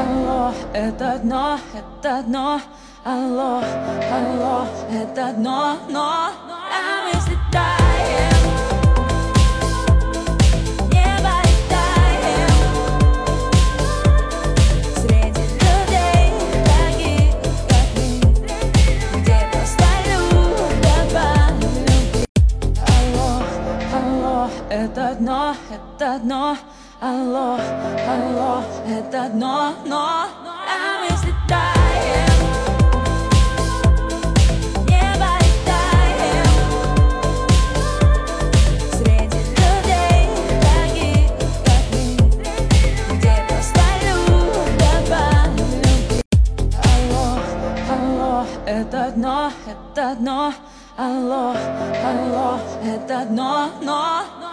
алло, это дно, алло, алло, это дно, а мы взлетаем, в небо летаем, среди людей таких, как мы, где просто любят по любви. Алло, алло, это дно, алло, алло, это дно, а мы взлетаем, в небо летаем, среди людей таких, как мы, где просто любят по любви. Алло, алло, это дно, алло, алло, это дно,